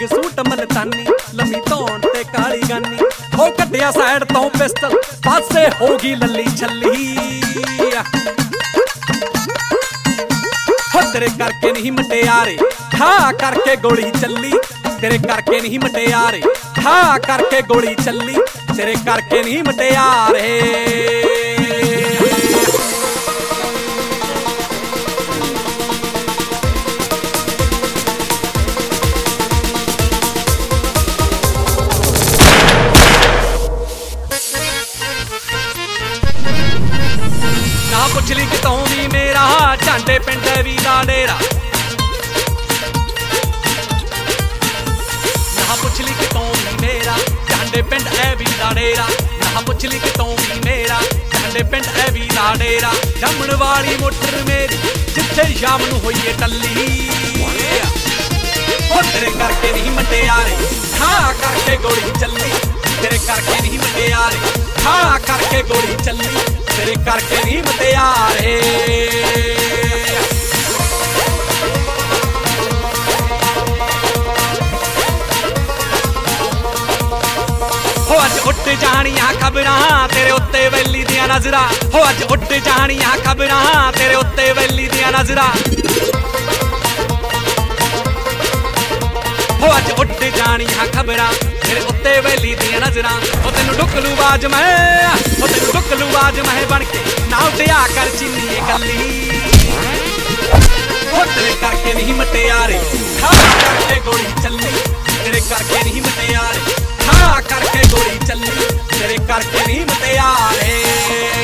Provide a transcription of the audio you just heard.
ਕੇ suit Multani ਲੰਮੀ ਧੌਣ ਤੇ ਕਾਲੀ ਗਾਨੀ ਹੋ ਕੱਢਿਆ ਸਾਈਡ ਤੋਂ ਪਿਸਟਲ ਪਾਸੇ ਹੋ ਗਈ ਲੱਲੀ ਛੱਲੀ ਹੋ ਤੇਰੇ ਕਰਕੇ ਨਹੀਂ ਮਟਿਆਰੇ ਠਾ ਕਰਕੇ ਗੋਲੀ ਚੱਲੀ ਤੇਰੇ ਕਰਕੇ ਨਹੀਂ ਮਟਿਆਰੇ ਠਾ ਕਰਕੇ ਗੋਲੀ ਚੱਲੀ ਤੇਰੇ ਕਰਕੇ ਨਹੀਂ ਮਟਿਆਰੇ ना पुछली कितों भी मेरा झांडे पिंड भी दा डेरा ना पुछली कितों भी मेरा झांडे पिंड भी दा डेरा ना पुछली कितों भी मेरा झांडे पिंड भी दा डेरा जमण वाली मोटर मेरी जिथे शाम नूं होईए टल्ली तेरे करके नहीं मटियारे ठा करके गोली चली तेरे करके नहीं मटियारे ठा करके गोली चली तेरे करके नहीं मटियारे हो अज उठ जानियां खबरां तेरे उत्ते वैली दियां नजरां हो अज उठ जानियां खबरां तेरे उत्ते वैली दियां नजरां हो अज उठ जानियां खबरां तेरे उत्ते वैली दियां नजरां ओ तेनू डुकलू बाज मैं ओ तेनू डुकलू बाज मैं बन के ना उठिया कर चीनी गल्ली हो तेरे करके नहीं मटियारे ठा करके गोली चली तेरे करके नहीं मटियारे ठा करके गोली चली तेरे करके नहीं मटियारे